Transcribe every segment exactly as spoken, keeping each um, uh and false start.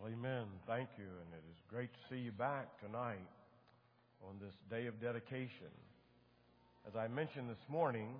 Well, amen. Thank you. And it is great to see you back tonight on this day of dedication. As I mentioned this morning,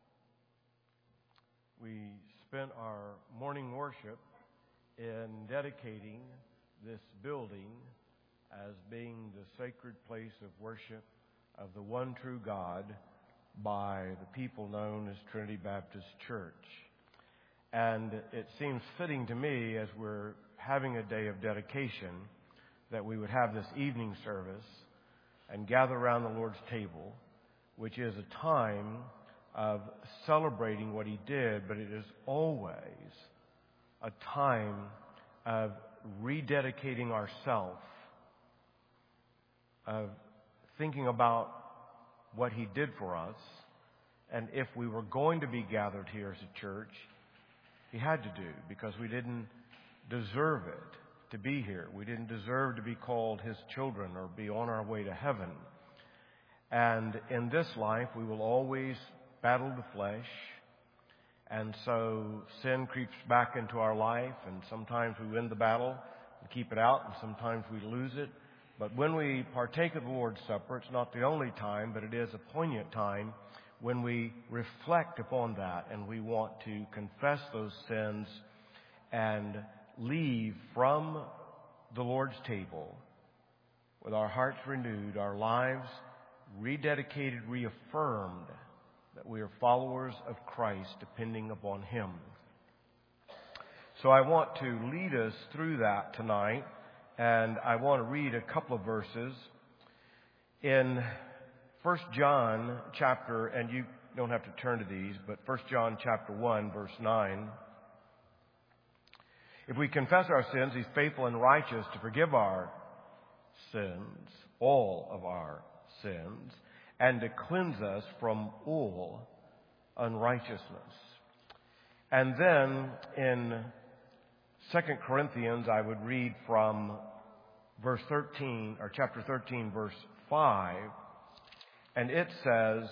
we spent our morning worship in dedicating this building as being the sacred place of worship of the one true God by the people known as Trinity Baptist Church. And it seems fitting to me, as we're having a day of dedication, that we would have this evening service and gather around the Lord's table, which is a time of celebrating what He did, but it is always a time of rededicating ourselves, of thinking about what He did for us. And if we were going to be gathered here as a church, He had to do, because we didn't deserve it to be here. We didn't deserve to be called His children or be on our way to heaven. And in this life, we will always battle the flesh. And so sin creeps back into our life, and sometimes we win the battle and keep it out, and sometimes we lose it. But when we partake of the Lord's Supper, it's not the only time, but it is a poignant time when we reflect upon that, and we want to confess those sins and leave from the Lord's table with our hearts renewed, our lives rededicated, reaffirmed that we are followers of Christ, depending upon Him. So I want to lead us through that tonight, and I want to read a couple of verses in First John chapter, and you don't have to turn to these, but First John chapter one, verse nine. If we confess our sins, He's faithful and righteous to forgive our sins, all of our sins, and to cleanse us from all unrighteousness. And then in Second Corinthians, I would read from verse thirteen, or chapter thirteen, verse five. And it says,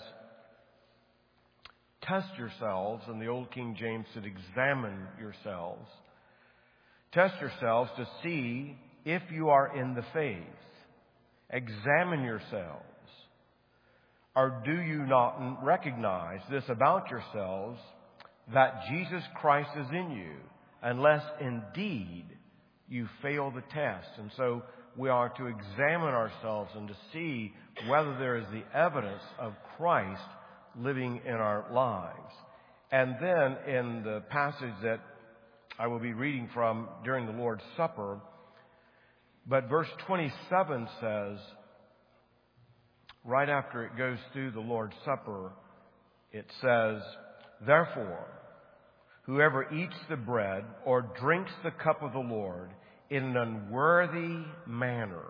test yourselves, and the old King James said, examine yourselves. Test yourselves to see if you are in the faith. Examine yourselves. Or do you not recognize this about yourselves, that Jesus Christ is in you, unless indeed you fail the test? And so we are to examine ourselves and to see whether there is the evidence of Christ living in our lives. And then in the passage that I will be reading from during the Lord's Supper, but verse twenty-seven says, right after it goes through the Lord's Supper, it says, therefore, whoever eats the bread or drinks the cup of the Lord in an unworthy manner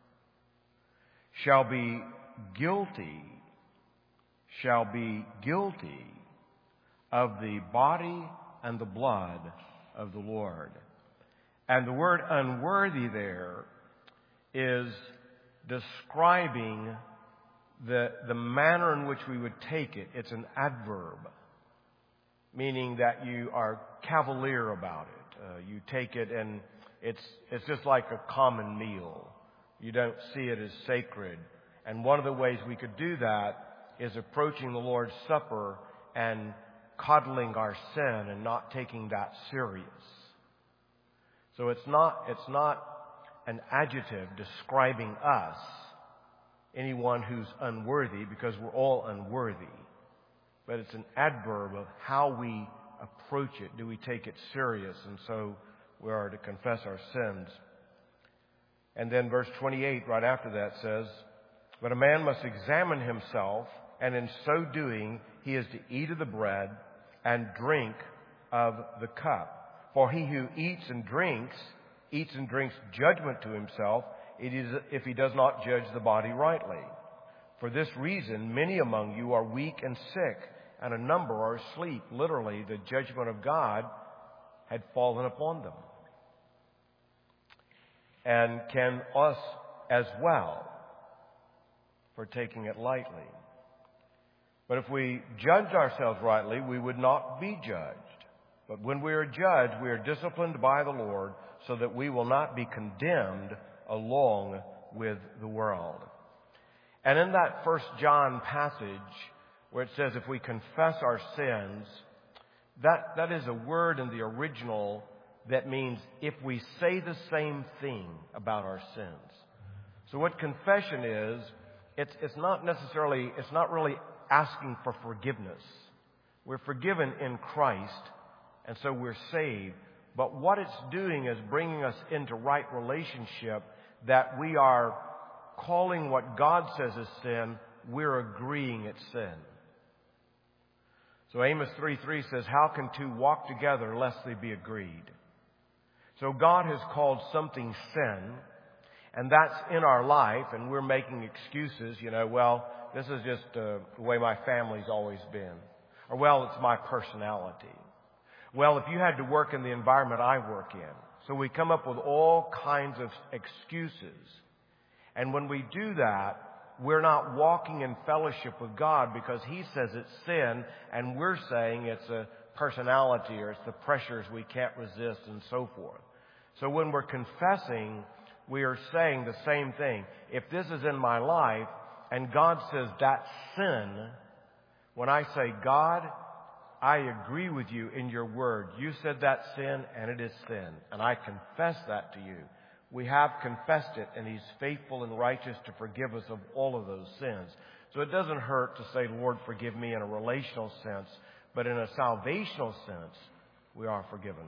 shall be guilty, shall be guilty of the body and the blood of the Lord. And the word unworthy there is describing the, the manner in which we would take it. It's an adverb, meaning that you are cavalier about it. Uh, you take it and it's, it's just like a common meal. You don't see it as sacred. And one of the ways we could do that is approaching the Lord's Supper and coddling our sin and not taking that serious. So it's not, it's not an adjective describing us, anyone who's unworthy, because we're all unworthy. But it's an adverb of how we approach it. Do we take it serious? And so we are to confess our sins. And then verse twenty-eight, right after that, says, but a man must examine himself, and in so doing he is to eat of the bread and drink of the cup. For he who eats and drinks, eats and drinks judgment to himself, it is if he does not judge the body rightly. For this reason, many among you are weak and sick, and a number are asleep. Literally, the judgment of God had fallen upon them. And can us as well, for taking it lightly. But if we judged ourselves rightly, we would not be judged. But when we are judged, we are disciplined by the Lord, so that we will not be condemned along with the world. And in that First John passage where it says if we confess our sins, that, that is a word in the original that means if we say the same thing about our sins. So what confession is, it's, it's not necessarily, it's not really asking for forgiveness. We're forgiven in Christ, and so we're saved. But what it's doing is bringing us into right relationship, that we are calling what God says is sin, we're agreeing it's sin. So Amos three three says, how can two walk together lest they be agreed? So God has called something sin, and that's in our life, and we're making excuses, you know, well, this is just uh, the way my family's always been. Or, well, it's my personality. Well, if you had to work in the environment I work in. So we come up with all kinds of excuses. And when we do that, we're not walking in fellowship with God, because He says it's sin, and we're saying it's a personality or it's the pressures we can't resist and so forth. So when we're confessing, we are saying the same thing. If this is in my life and God says that's sin, when I say, God, I agree with you in your word. You said that's sin, and it is sin. And I confess that to you. We have confessed it, and He's faithful and righteous to forgive us of all of those sins. So it doesn't hurt to say, Lord, forgive me in a relational sense, but in a salvational sense, we are forgiven.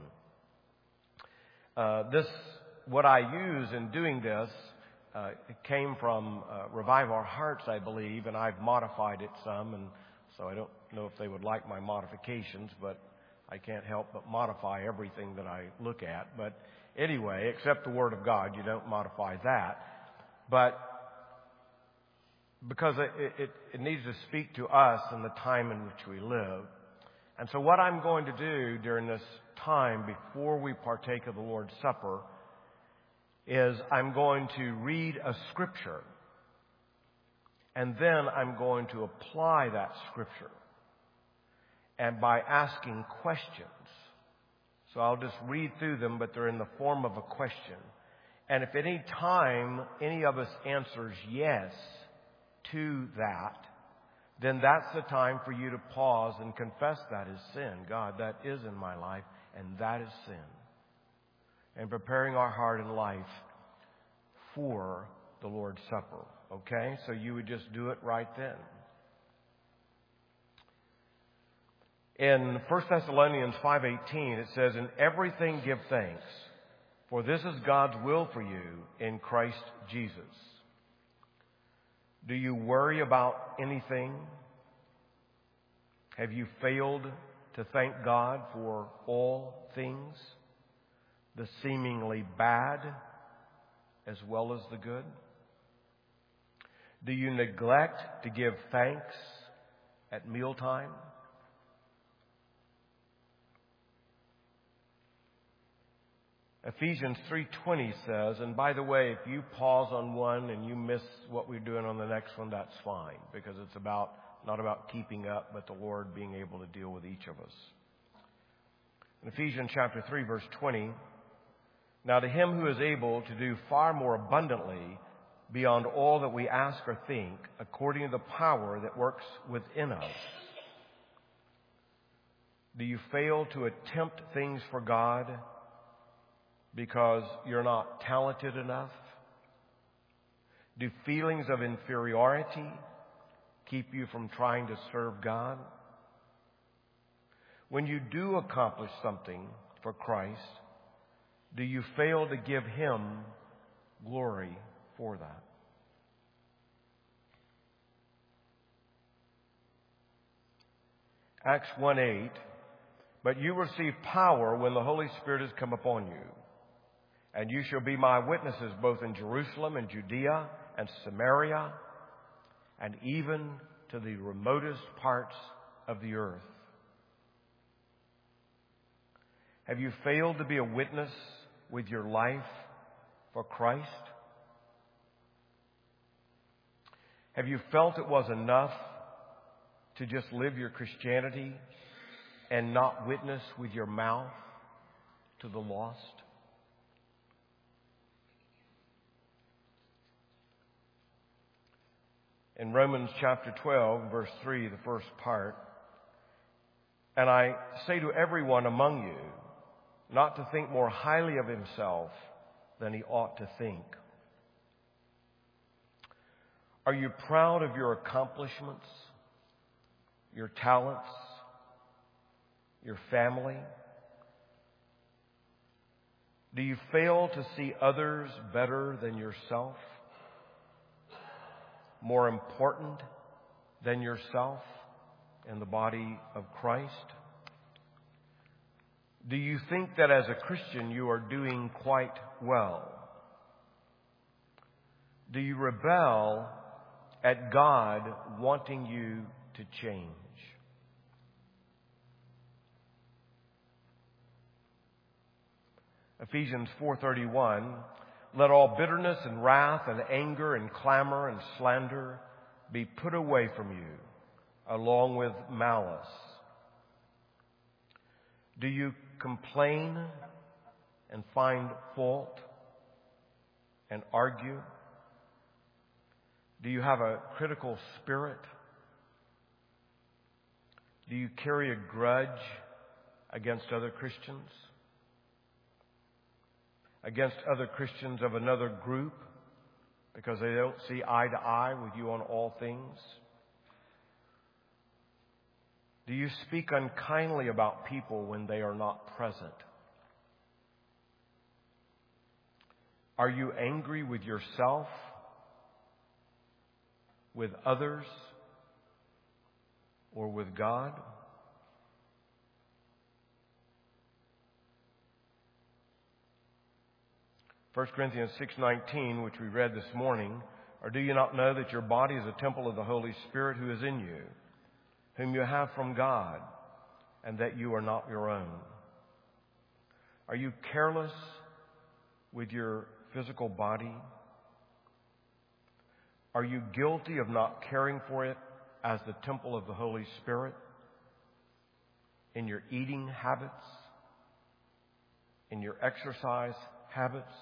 Uh, this, what I use in doing this, uh, it came from uh, Revive Our Hearts, I believe, and I've modified it some, and so I don't know if they would like my modifications, but I can't help but modify everything that I look at. But anyway, except the Word of God, you don't modify that. But because it, it, it needs to speak to us in the time in which we live. And so what I'm going to do during this time before we partake of the Lord's Supper is I'm going to read a scripture, and then I'm going to apply that scripture, and by asking questions. So I'll just read through them, but they're in the form of a question. And if any time any of us answers yes to that, then that's the time for you to pause and confess that is sin. God, that is in my life, and that is sin. And preparing our heart and life for the Lord's Supper. Okay? So you would just do it right then. In First Thessalonians five eighteen, it says, in everything give thanks, for this is God's will for you in Christ Jesus. Do you worry about anything? Have you failed to thank God for all things, the seemingly bad as well as the good? Do you neglect to give thanks at mealtime? Ephesians three twenty says, and by the way, if you pause on one and you miss what we're doing on the next one, that's fine, because it's about not about keeping up, but the Lord being able to deal with each of us. In Ephesians chapter three, verse twenty, now to Him who is able to do far more abundantly beyond all that we ask or think, according to the power that works within us. Do you fail to attempt things for God because you're not talented enough? Do feelings of inferiority keep you from trying to serve God? When you do accomplish something for Christ, do you fail to give Him glory for that? Acts one eight, but you receive power when the Holy Spirit has come upon you. And you shall be my witnesses both in Jerusalem and Judea and Samaria and even to the remotest parts of the earth. Have you failed to be a witness with your life for Christ? Have you felt it was enough to just live your Christianity and not witness with your mouth to the lost? in Romans chapter twelve, verse three, the first part. And I say to everyone among you not to think more highly of himself than he ought to think. Are you proud of your accomplishments, your talents, your family? Do you fail to see others better than yourself? More important than yourself in the body of Christ? Do you think that as a Christian you are doing quite well? Do you rebel at God wanting you to change? Ephesians four thirty-one, let all bitterness and wrath and anger and clamor and slander be put away from you, along with malice. Do you complain and find fault and argue? Do you have a critical spirit? Do you carry a grudge against other Christians? Against other Christians of another group because they don't see eye to eye with you on all things? Do you speak unkindly about people when they are not present? Are you angry with yourself, with others, or with God? First Corinthians six nineteen, which we read this morning, or do you not know that your body is a temple of the Holy Spirit who is in you, whom you have from God, and that you are not your own? Are you careless with your physical body? Are you guilty of not caring for it as the temple of the Holy Spirit in your eating habits, in your exercise habits?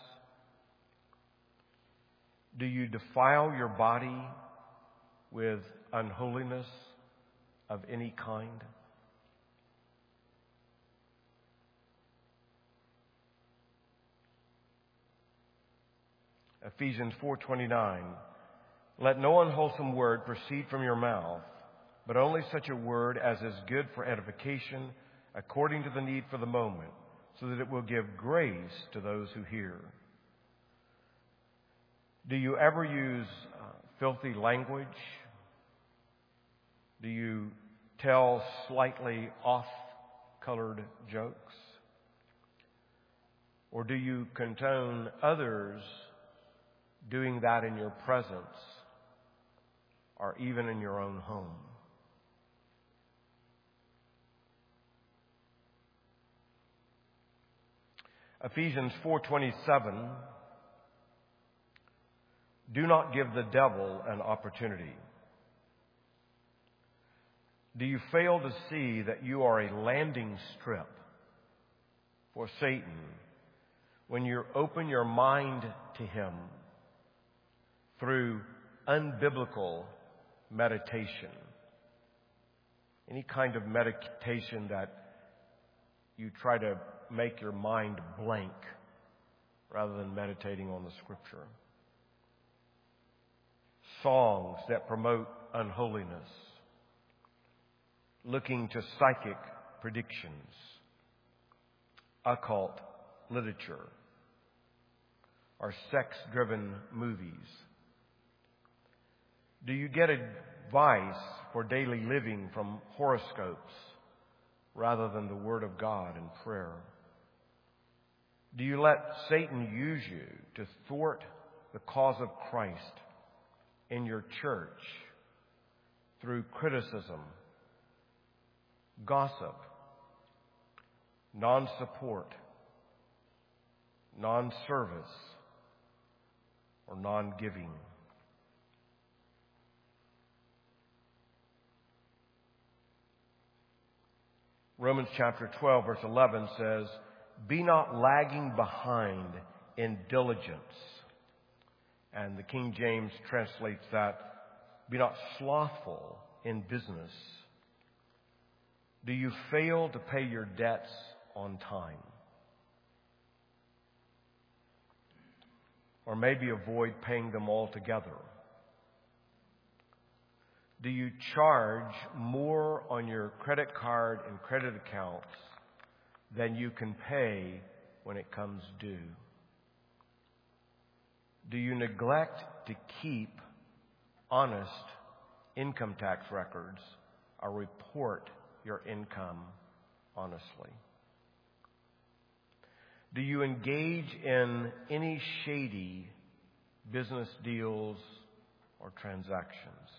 Do you defile your body with unholiness of any kind? Ephesians four twenty-nine, let no unwholesome word proceed from your mouth, but only such a word as is good for edification according to the need for the moment, so that it will give grace to those who hear. Do you ever use uh, filthy language? Do you tell slightly off-colored jokes? Or do you condone others doing that in your presence or even in your own home? Ephesians four twenty-seven, do not give the devil an opportunity. Do you fail to see that you are a landing strip for Satan when you open your mind to him through unbiblical meditation? Any kind of meditation that you try to make your mind blank rather than meditating on the Scripture. Songs that promote unholiness, looking to psychic predictions, occult literature, or sex-driven movies. Do you get advice for daily living from horoscopes rather than the Word of God and prayer? Do you let Satan use you to thwart the cause of Christ in your church through criticism, gossip, non-support, non-service, or non-giving? Romans chapter twelve, verse eleven says, be not lagging behind in diligence. And the King James translates that, Be not slothful in business. Do you fail to pay your debts on time? Or maybe avoid paying them altogether? Do you charge more on your credit card and credit accounts than you can pay when it comes due? Do you neglect to keep honest income tax records or report your income honestly? Do you engage in any shady business deals or transactions?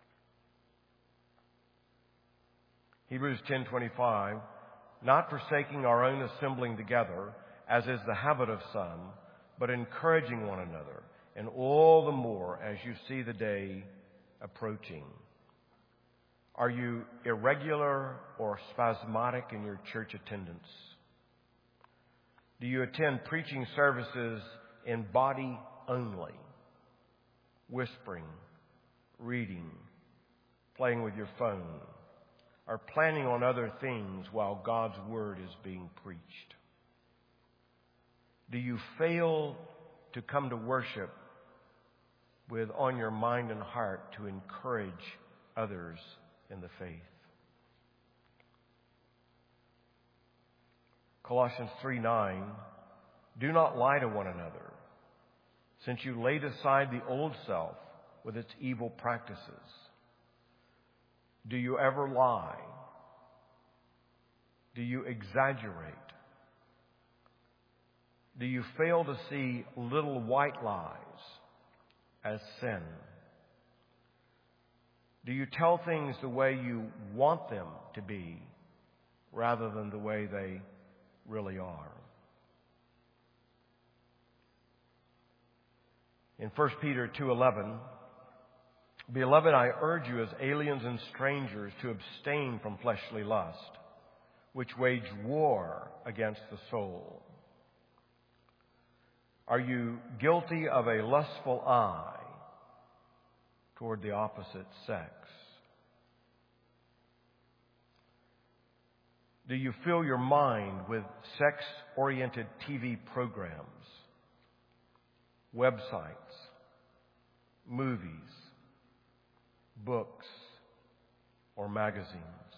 Hebrews ten twenty-five, not forsaking our own assembling together, as is the habit of some, but encouraging one another, and all the more as you see the day approaching. Are you irregular or spasmodic in your church attendance? Do you attend preaching services in body only, whispering, reading, playing with your phone, or planning on other things while God's Word is being preached? Do you fail to come to worship with on your mind and heart to encourage others in the faith? Colossians three nine, do not lie to one another, since you laid aside the old self with its evil practices. Do you ever lie? Do you exaggerate? Do you fail to see little white lies as sin? Do you tell things the way you want them to be rather than the way they really are? In First Peter two eleven, beloved, I urge you as aliens and strangers to abstain from fleshly lust, which wage war against the soul. Are you guilty of a lustful eye toward the opposite sex? Do you fill your mind with sex-oriented T V programs, websites, movies, books, or magazines?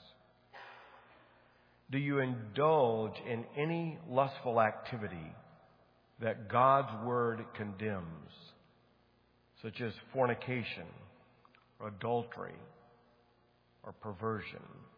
Do you indulge in any lustful activity that God's Word condemns, such as fornication, or adultery, or perversion?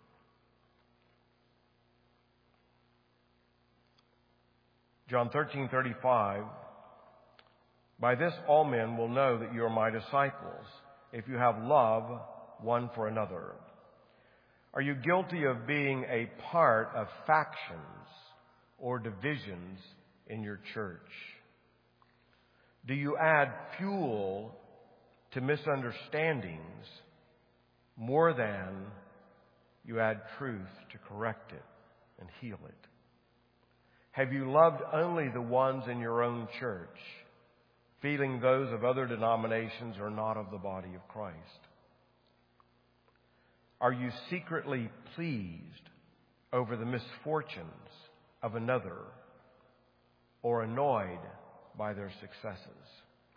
John thirteen thirty-five, by this all men will know that you are my disciples, if you have love one for another. Are you guilty of being a part of factions or divisions in your church? Do you add fuel to misunderstandings more than you add truth to correct it and heal it? Have you loved only the ones in your own church, feeling those of other denominations are not of the body of Christ? Are you secretly pleased over the misfortunes of another or annoyed by their successes?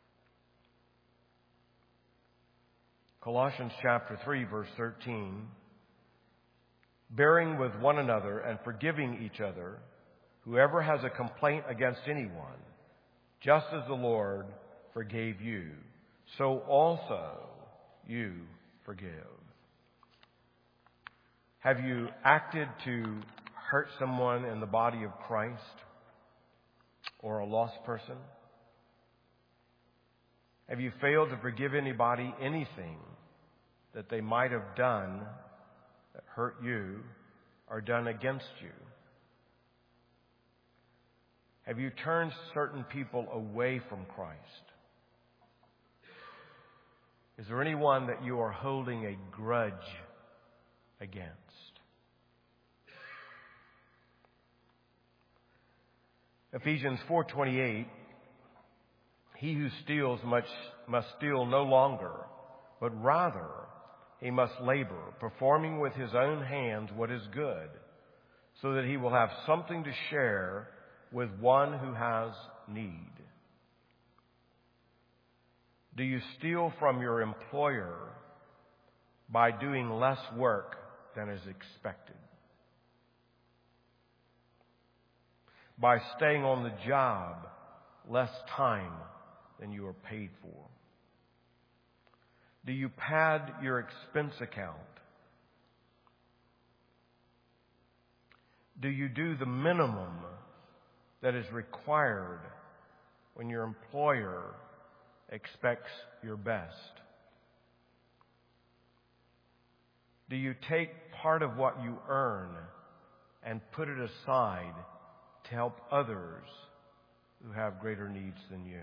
Colossians chapter three, verse thirteen, bearing with one another and forgiving each other, whoever has a complaint against anyone, just as the Lord forgave you, so also you forgive. Have you acted to hurt someone in the body of Christ or a lost person? Have you failed to forgive anybody anything that they might have done that hurt you or done against you? Have you turned certain people away from Christ? Is there anyone that you are holding a grudge against? Ephesians four twenty-eight, he who steals much must steal no longer, but rather he must labor, performing with his own hands what is good, so that he will have something to share with one who has need. Do you steal from your employer by doing less work than is expected? By staying on the job less time than you are paid for? Do you pad your expense account? Do you do the minimum that is required when your employer expects your best? Do you take part of what you earn and put it aside to help others who have greater needs than you?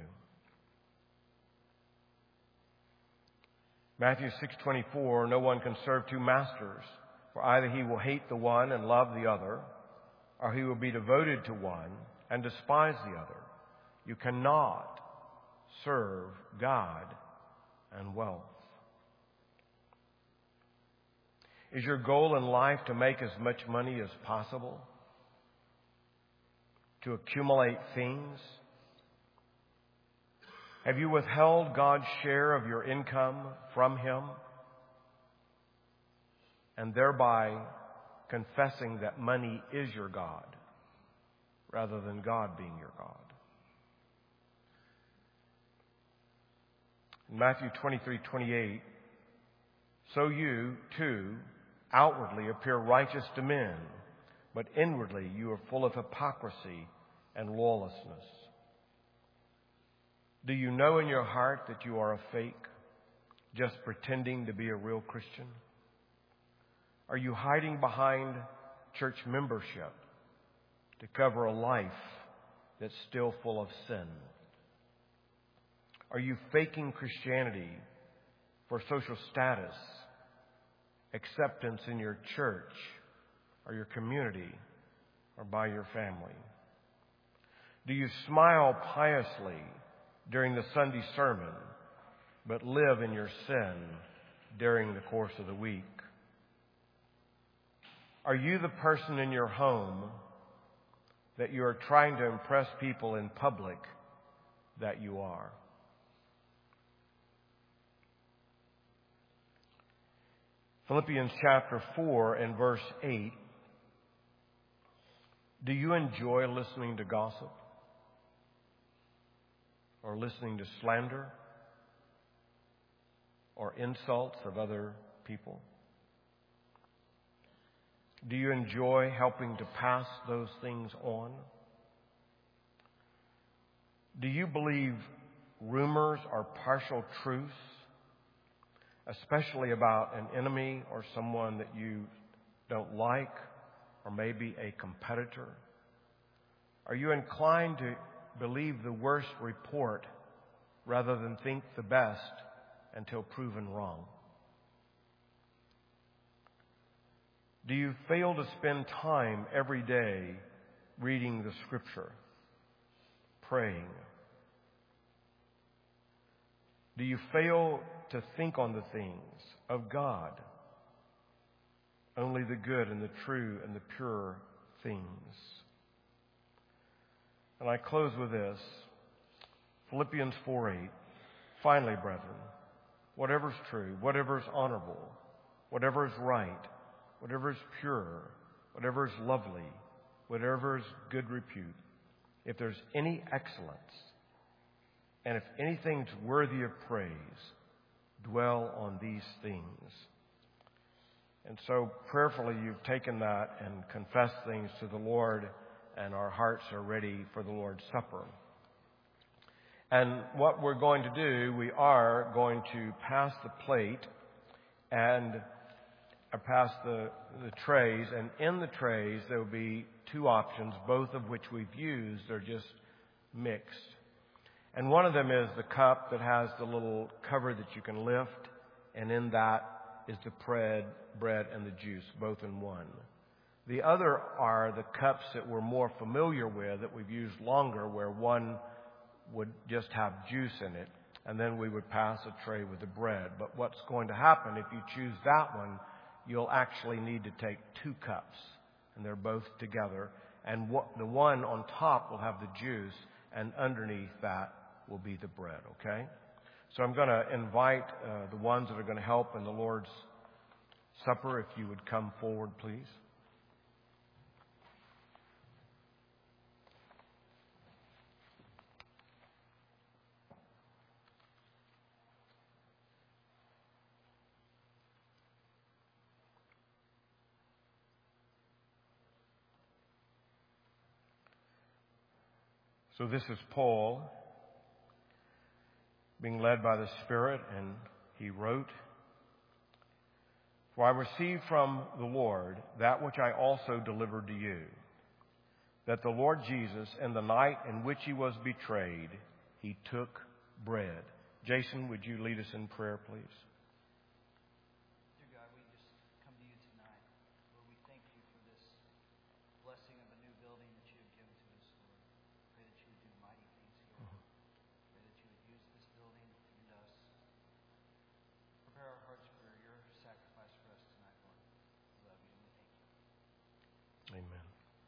Matthew six twenty-four, no one can serve two masters, for either he will hate the one and love the other, or he will be devoted to one and despise the other. You cannot serve God and wealth. Is your goal in life to make as much money as possible? To accumulate things? Have you withheld God's share of your income from Him, and thereby confessing that money is your God rather than God being your God? In Matthew twenty-three twenty-eight, so you, too, outwardly appear righteous to men, but inwardly you are full of hypocrisy and lawlessness. Do you know in your heart that you are a fake, just pretending to be a real Christian? Are you hiding behind church membership to cover a life that's still full of sin? Are you faking Christianity for social status, acceptance in your church or your community or by your family? Do you smile piously during the Sunday sermon, but live in your sin during the course of the week? Are you the person in your home that you are trying to impress people in public that you are? Philippians chapter four and verse eight. Do you enjoy listening to gossip? Or listening to slander? Or insults of other people? Do you enjoy helping to pass those things on? Do you believe rumors are partial truths, especially about an enemy or someone that you don't like, or maybe a competitor? Are you inclined to believe the worst report rather than think the best until proven wrong? Do you fail to spend time every day reading the Scripture, praying? Do you fail to think on the things of God, only the good and the true and the pure things? And I close with this, Philippians four eight. Finally, brethren, whatever is true, whatever is honorable, whatever is right, whatever is pure, whatever is lovely, whatever is good repute, if there's any excellence, and if anything's worthy of praise, dwell on these things. And so prayerfully you've taken that and confessed things to the Lord, and our hearts are ready for the Lord's Supper. And what we're going to do, we are going to pass the plate and uh, pass the, the trays, and in the trays there will be two options, both of which we've used. They're just mixed. And one of them is the cup that has the little cover that you can lift, and in that is the bread, bread and the juice, both in one. The other are the cups that we're more familiar with, that we've used longer, where one would just have juice in it, and then we would pass a tray with the bread. But what's going to happen if you choose that one, you'll actually need to take two cups, and they're both together. And what, the one on top will have the juice, and underneath that will be the bread, okay? So I'm going to invite uh, the ones that are going to help in the Lord's Supper, if you would come forward, please. So this is Paul being led by the Spirit, and he wrote, "For I received from the Lord that which I also delivered to you, that the Lord Jesus, in the night in which he was betrayed, he took bread." Jason, would you lead us in prayer, please? Dear God, we just come to you tonight. Lord, we thank you for this blessing of a new building that you have given to us, Lord. Pray that you would do mighty things here. Mm-hmm. Pray that you would use this building and us. Prepare our hearts for your sacrifice for us tonight, Lord. We love you and we thank you. Amen.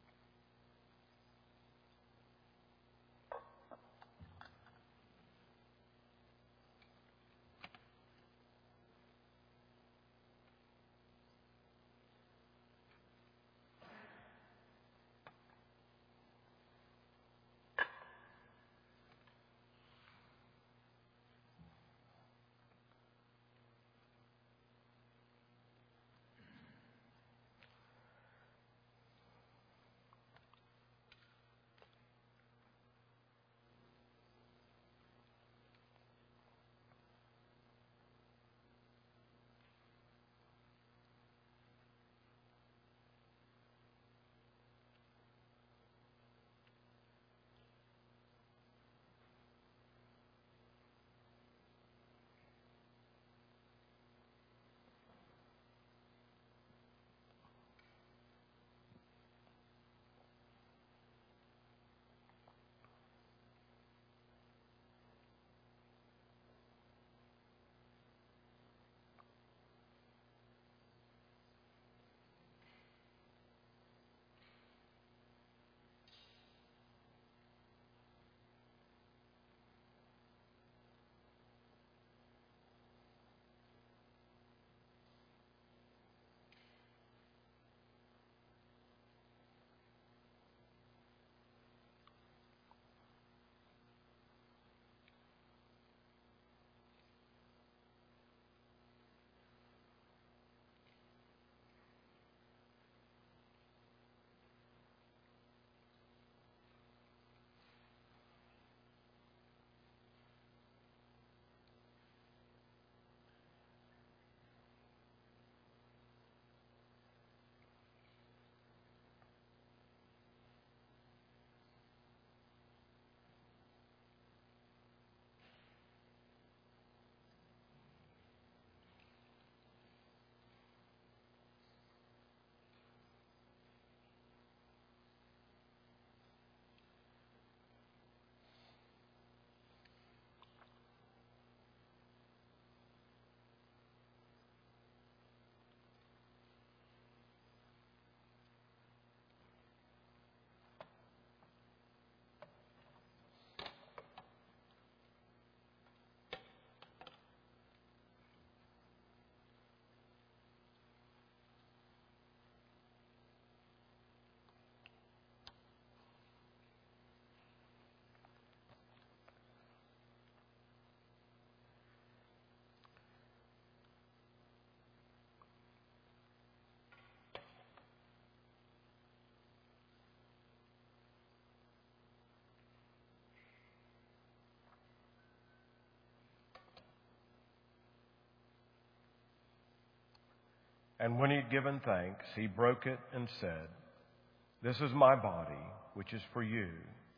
And when he had given thanks, he broke it and said, "This is my body, which is for you.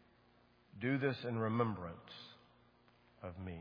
Do this in remembrance of me."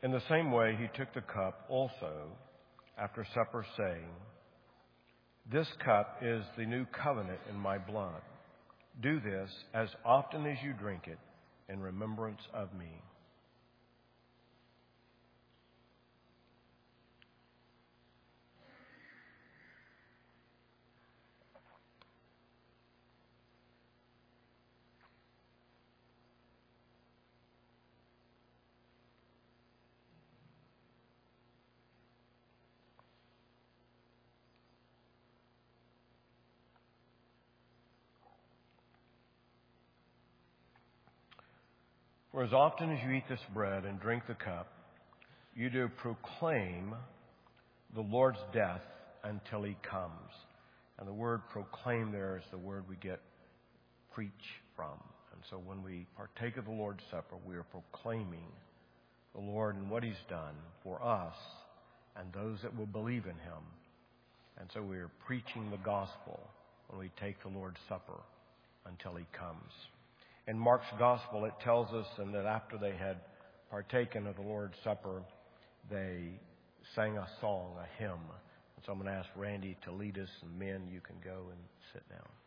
In the same way, he took the cup also after supper, saying, "This cup is the new covenant in my blood. Do this as often as you drink it in remembrance of me." For as often as you eat this bread and drink the cup, you do proclaim the Lord's death until he comes. And the word proclaim there is the word we get preach from. And so when we partake of the Lord's Supper, we are proclaiming the Lord and what he's done for us and those that will believe in him. And so we are preaching the gospel when we take the Lord's Supper until he comes. In Mark's Gospel, it tells us and that after they had partaken of the Lord's Supper, they sang a song, a hymn. And so I'm going to ask Randy to lead us, and men, you can go and sit down.